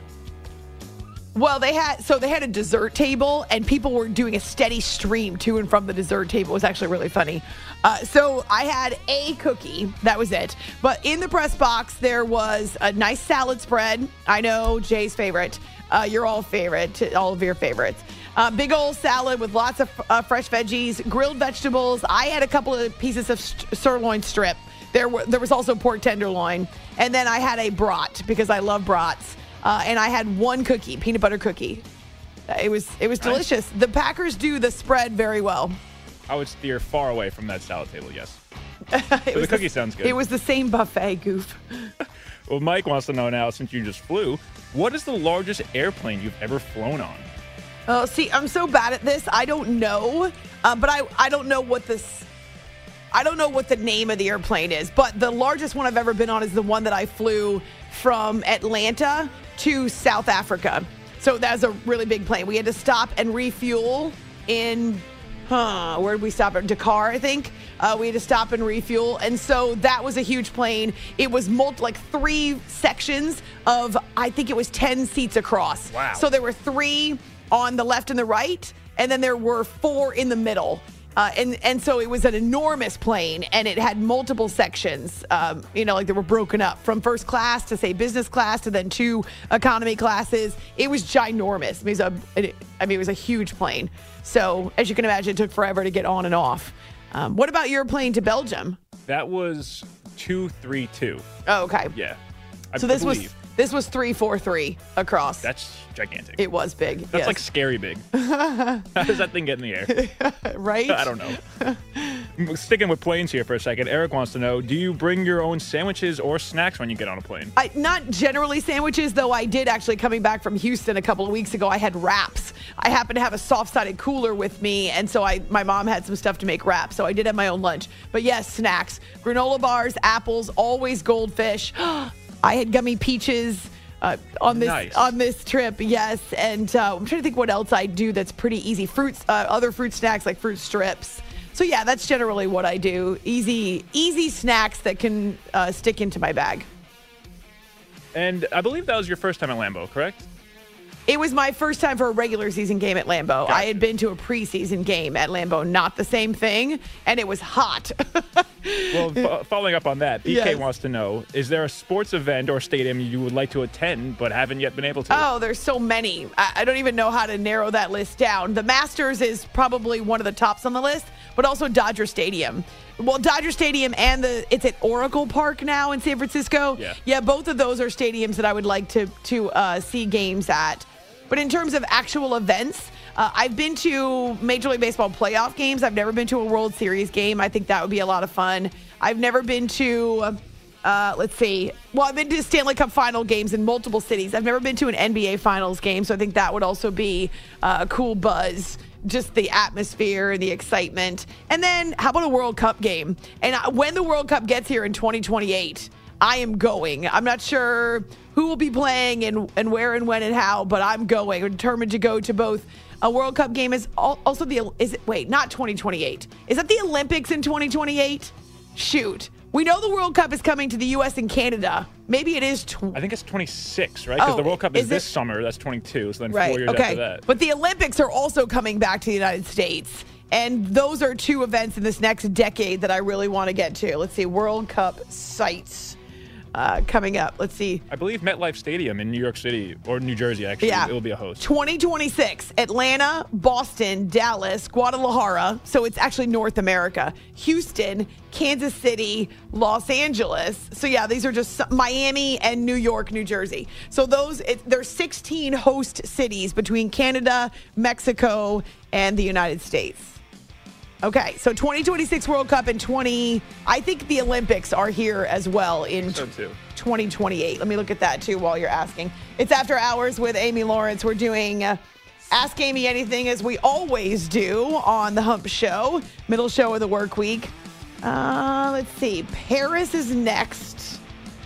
Well, they had so they had a dessert table, and people were doing a steady stream to and from the dessert table. It was actually really funny. Uh, so I had a cookie. That was it. But in the press box, there was a nice salad spread. I know Jay's favorite. Uh, your all favorite, all of your favorites. Uh, big old salad with lots of uh, fresh veggies, grilled vegetables. I had a couple of pieces of st- sirloin strip. There were there was also pork tenderloin, and then I had a brat because I love brats. Uh, and I had one cookie, peanut butter cookie. It was it was delicious. The Packers do the spread very well. I would steer far away from that salad table, yes. it but was the cookie the, sounds good. It was the same buffet, goof. Well, Mike wants to know now, since you just flew, what is the largest airplane you've ever flown on? Oh, see, I'm so bad at this. I don't know, uh, but I, I don't know what this. I don't know what the name of the airplane is, but the largest one I've ever been on is the one that I flew from Atlanta to South Africa. So that was a really big plane. We had to stop and refuel in, huh, where did we stop at? Dakar, I think. Uh, we had to stop and refuel. And so that was a huge plane. It was multi, like three sections of, I think it was ten seats across. Wow. So there were three on the left and the right, and then there were four in the middle. Uh, and, and so it was an enormous plane, and it had multiple sections, um, you know, like they were broken up from first class to, say, business class to then two economy classes. It was ginormous. I mean, it was a, it, I mean, it was a huge plane. So as you can imagine, it took forever to get on and off. Um, what about your plane to Belgium? That was two three two. Oh, okay. Yeah. I so this believe. was this was three four three across. That's gigantic. It was big. That's yes. like scary big. How does that thing get in the air? Right? I don't know. Sticking with planes here for a second, Eric wants to know, do you bring your own sandwiches or snacks when you get on a plane? I, not generally sandwiches, though I did actually, coming back from Houston a couple of weeks ago, I had wraps. I happened to have a soft-sided cooler with me, and so I my mom had some stuff to make wraps, so I did have my own lunch. But yes, snacks. Granola bars, apples, always Goldfish. I had gummy peaches. Uh, on this nice. on this trip, yes, and uh, I'm trying to think what else I do that's pretty easy. Fruits, uh, other fruit snacks like fruit strips. So yeah, that's generally what I do. Easy, easy snacks that can uh, stick into my bag. And I believe that was your first time at Lambeau, correct? It was my first time for a regular season game at Lambeau. Gotcha. I had been to a preseason game at Lambeau, not the same thing, and it was hot. Well, f- following up on that, B K Yes. wants to know, is there a sports event or stadium you would like to attend but haven't yet been able to? Oh, there's so many. I, I don't even know how to narrow that list down. The Masters is probably one of the tops on the list, but also Dodger Stadium. Well, Dodger Stadium and the it's at Oracle Park now in San Francisco. Yeah. Yeah, both of those are stadiums that I would like to to uh, see games at. But in terms of actual events, uh, I've been to Major League Baseball playoff games. I've never been to a World Series game. I think that would be a lot of fun. I've never been to, uh, let's see, well, I've been to Stanley Cup final games in multiple cities. I've never been to an N B A finals game, so I think that would also be uh, a cool buzz. Just the atmosphere and the excitement. And then how about a World Cup game? And I, when the World Cup gets here in twenty twenty-eight, I am going. I'm not sure who will be playing and, and where and when and how, but I'm going. I'm determined to go to both a World Cup game. Is also the, is it, wait, not twenty twenty-eight. Is that the Olympics in twenty twenty-eight? Shoot. We know the World Cup is coming to the U S and Canada. Maybe it is. Tw- I think it's twenty-six, right? Because Oh, the World Cup is, is this it? summer. That's twenty-two. So then right. four years okay. after that. But the Olympics are also coming back to the United States. And those are two events in this next decade that I really want to get to. Let's see. World Cup sites uh, coming up. Let's see. I believe MetLife Stadium in New York City, or New Jersey, actually, Yeah. it will be a host. twenty twenty-six, Atlanta, Boston, Dallas, Guadalajara. So it's actually North America. Houston, Kansas City, Los Angeles. So yeah, these are just some- Miami and New York, New Jersey. So those, it, there's sixteen host cities between Canada, Mexico, and the United States. Okay, so twenty twenty-six World Cup and twenty, I think the Olympics are here as well in So too. twenty twenty-eight. Let me look at that too while you're asking. It's After Hours with Amy Lawrence. We're doing uh, Ask Amy Anything as we always do on the Hump Show, middle show of the work week. Uh, let's see. Paris is next.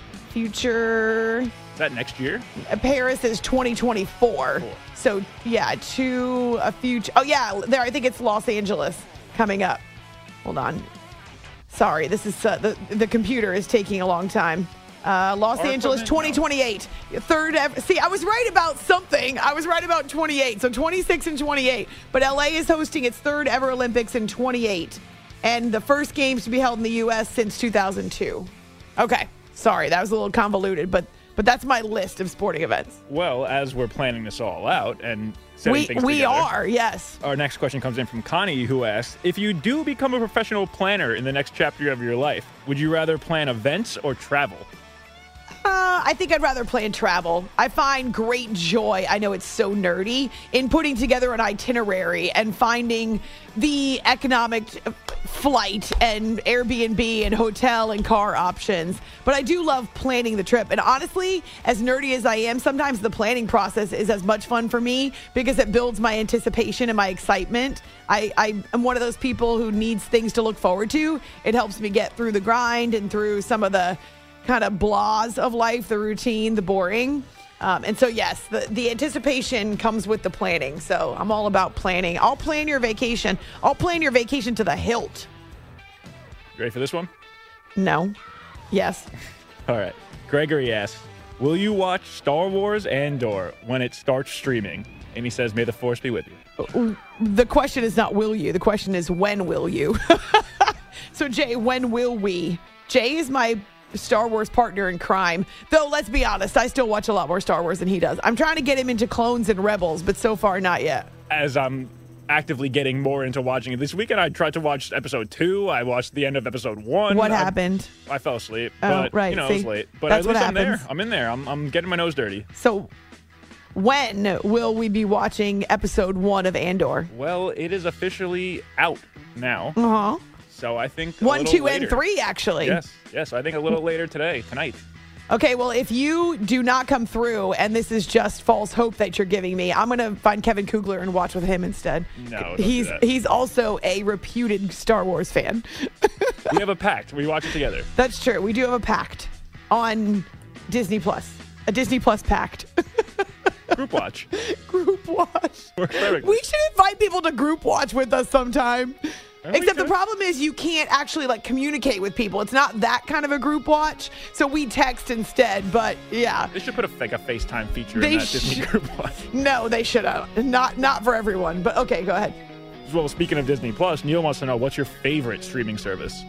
Future. Is that next year? Uh, Paris is twenty twenty-four. Cool. So yeah, to a future. Oh yeah, there. I think it's Los Angeles coming up. Hold on. Sorry, this is uh, the the computer is taking a long time. Uh, Los Our Angeles, equipment? twenty twenty-eight. Third ever. See, I was right about something. I was right about twenty-eight. So twenty-six and twenty-eight. But L A is hosting its third ever Olympics in twenty-eight. And the first games to be held in the U S since two thousand two. Okay. Sorry, that was a little convoluted, but but that's my list of sporting events. Well, as we're planning this all out and setting We things we together, are, yes. our next question comes in from Connie, who asks, if you do become a professional planner in the next chapter of your life, would you rather plan events or travel? Uh, I think I'd rather plan travel. I find great joy, I know it's so nerdy, in putting together an itinerary and finding the economic flight and Airbnb and hotel and car options. But I do love planning the trip. And honestly, as nerdy as I am, sometimes the planning process is as much fun for me because it builds my anticipation and my excitement. I, I am one of those people who needs things to look forward to. It helps me get through the grind and through some of the kind of blahs of life, the routine, the boring. Um, and so, yes, the, the anticipation comes with the planning. So I'm all about planning. I'll plan your vacation. I'll plan your vacation to the hilt. You ready for this one? No. Yes. All right. Gregory asks, will you watch Star Wars Andor when it starts streaming? And he says, may the force be with you. The question is not will you. The question is when will you? So, Jay, when will we? Jay is my Star Wars partner in crime. Though, let's be honest, I still watch a lot more Star Wars than he does. I'm trying to get him into Clones and Rebels, but so far, not yet. As I'm actively getting more into watching it this weekend, I tried to watch episode two. I watched the end of episode one. What I, happened? I fell asleep. Oh, but, right. you know, See, it was late. But that's at least what I'm there. happens. I'm in there. I'm, I'm getting my nose dirty. So, when will we be watching episode one of Andor? Well, it is officially out now. Uh huh. So I think a One, little two, later. and three, actually. Yes, yes. I think a little later today, tonight. Okay, well, if you do not come through and this is just false hope that you're giving me, I'm going to find Kevin Kugler and watch with him instead. No, don't he's do that. he's also a reputed Star Wars fan. We have a pact. We watch it together. That's true. We do have a pact on Disney Plus. A Disney Plus pact. Group watch. Group watch. Works perfect. We should invite people to group watch with us sometime. Oh, we Except the could. problem is you can't actually like communicate with people. It's not that kind of a group watch. So we text instead. But yeah. They should put a, like a FaceTime feature They in that Disney should. group watch. No, they should have. Not not for everyone. But okay, go ahead. Well, speaking of Disney Plus, Neil wants to know, what's your favorite streaming service?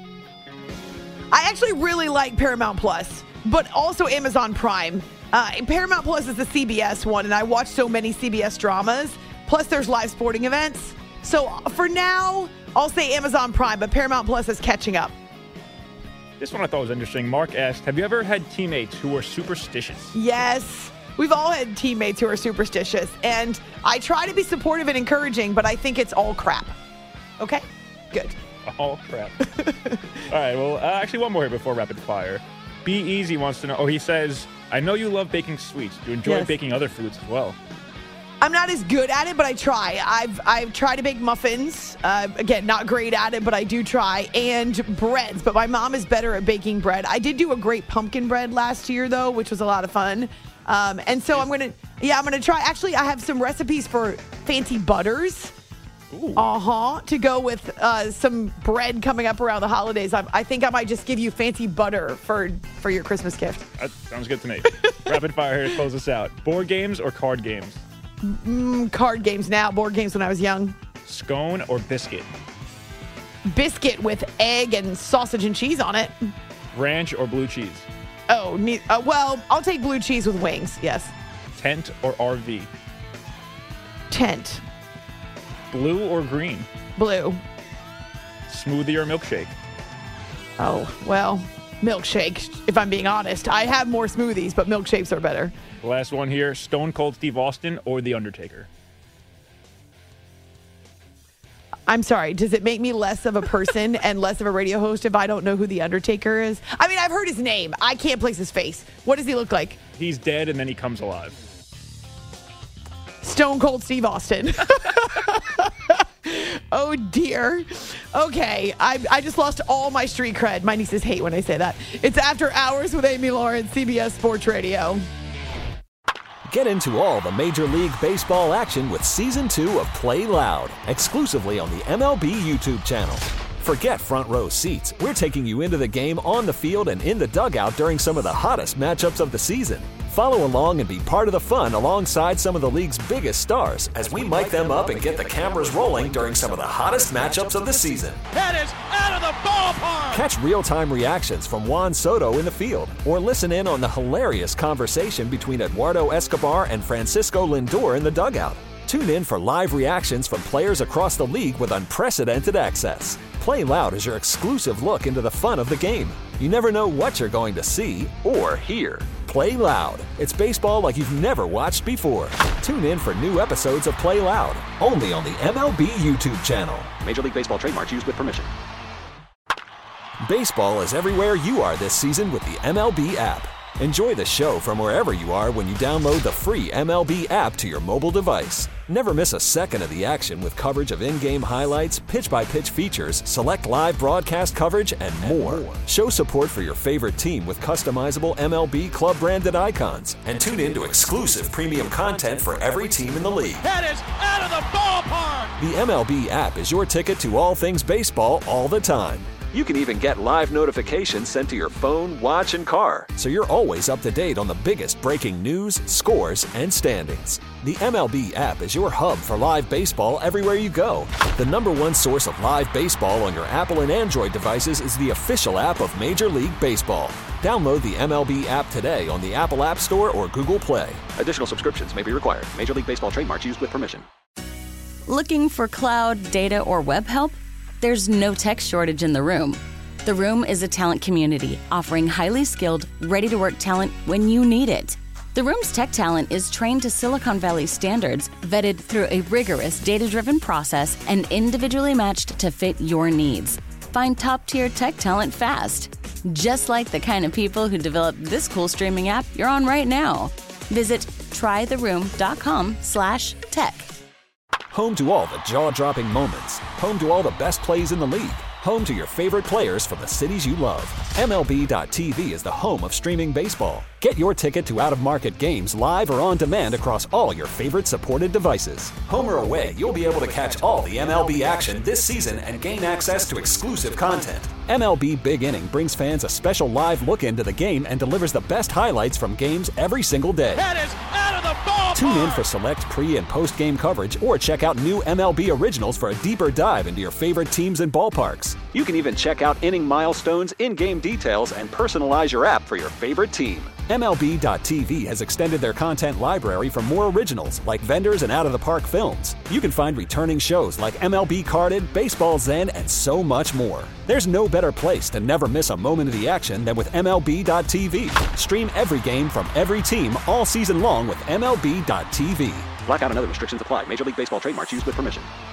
I actually really like Paramount Plus, but also Amazon Prime. Uh, Paramount Plus is the C B S one, and I watch so many C B S dramas. Plus, there's live sporting events. So for now, I'll say Amazon Prime, but Paramount Plus is catching up. This one I thought was interesting. Mark asked, have you ever had teammates who were superstitious? Yes. We've all had teammates who are superstitious, and I try to be supportive and encouraging, but I think it's all crap. Okay? Good. Oh, crap. All right, well, uh, actually, one more here before rapid fire. Be Easy wants to know, oh, he says, I know you love baking sweets. Do you enjoy Yes. baking other foods as well? I'm not as good at it, but I try. I've I've tried to bake muffins. Uh, again, not great at it, but I do try. And breads, but my mom is better at baking bread. I did do a great pumpkin bread last year, though, which was a lot of fun. Um, and so I'm going to, yeah, I'm going to try. Actually, I have some recipes for fancy butters Uh-huh. To go with uh, some bread coming up around the holidays. I, I think I might just give you fancy butter for, for your Christmas gift. That sounds good to me. Rapid fire here to close us out. Board games or card games? Mm, card games now. Board games when I was young. Scone or biscuit? Biscuit with egg and sausage and cheese on it. Ranch or blue cheese? Oh, ne- uh, well, I'll take blue cheese with wings, yes. Tent or R V? Tent. Blue or green? Blue. Smoothie or milkshake? Oh, well, milkshake, if I'm being honest. I have more smoothies, but milkshakes are better. Last one here, Stone Cold Steve Austin or The Undertaker? I'm sorry, does it make me less of a person and less of a radio host if I don't know who The Undertaker is? I mean, I've heard his name. I can't place his face. What does he look like? He's dead and then he comes alive. Stone Cold Steve Austin. Oh, dear. Okay, I, I just lost all my street cred. My nieces hate when I say that. It's After Hours with Amy Lawrence, C B S Sports Radio. Get into all the Major League Baseball action with Season two of Play Loud, exclusively on the M L B YouTube channel. Forget front row seats. We're taking you into the game on the field and in the dugout during some of the hottest matchups of the season. Follow along and be part of the fun alongside some of the league's biggest stars as we mic them up and get the cameras rolling during some of the hottest matchups of the season. That is out of the ballpark! Catch real-time reactions from Juan Soto in the field or listen in on the hilarious conversation between Eduardo Escobar and Francisco Lindor in the dugout. Tune in for live reactions from players across the league with unprecedented access. Play Loud is your exclusive look into the fun of the game. You never know what you're going to see or hear. Play Loud. It's baseball like you've never watched before. Tune in for new episodes of Play Loud, only on the M L B YouTube channel. Major League Baseball trademarks used with permission. Baseball is everywhere you are this season with the M L B app. Enjoy the show from wherever you are when you download the free M L B app to your mobile device. Never miss a second of the action with coverage of in-game highlights, pitch-by-pitch features, select live broadcast coverage, and more. Show support for your favorite team with customizable M L B club-branded icons. And tune in to exclusive premium content for every team in the league. That is out of the ballpark! The M L B app is your ticket to all things baseball all the time. You can even get live notifications sent to your phone, watch, and car. So you're always up to date on the biggest breaking news, scores, and standings. The M L B app is your hub for live baseball everywhere you go. The number one source of live baseball on your Apple and Android devices is the official app of Major League Baseball. Download the M L B app today on the Apple App Store or Google Play. Additional subscriptions may be required. Major League Baseball trademarks used with permission. Looking for cloud, data, or web help? There's no tech shortage in the room. The Room is a talent community offering highly skilled, ready-to-work talent when you need it. The Room's tech talent is trained to Silicon Valley standards, vetted through a rigorous data-driven process, and individually matched to fit your needs. Find top-tier tech talent fast, just like the kind of people who developed this cool streaming app you're on right now. Visit trytheroom.com slash tech. Home to all the jaw-dropping moments. Home to all the best plays in the league. Home to your favorite players from the cities you love. M L B dot T V is the home of streaming baseball. Get your ticket to out-of-market games live or on demand across all your favorite supported devices. Home or away, you'll be able to catch all the M L B action this season and gain access to exclusive content. M L B Big Inning brings fans a special live look into the game and delivers the best highlights from games every single day. That is out of the ballpark! Tune in for select pre- and post-game coverage or check out new M L B originals for a deeper dive into your favorite teams and ballparks. You can even check out inning milestones, in-game details, and personalize your app for your favorite team. M L B dot T V has extended their content library for more originals like vendors and out-of-the-park films. You can find returning shows like M L B Carded, Baseball Zen, and so much more. There's no better place to never miss a moment of the action than with M L B dot T V. Stream every game from every team all season long with M L B dot T V. Blackout and other restrictions apply. Major League Baseball trademarks used with permission.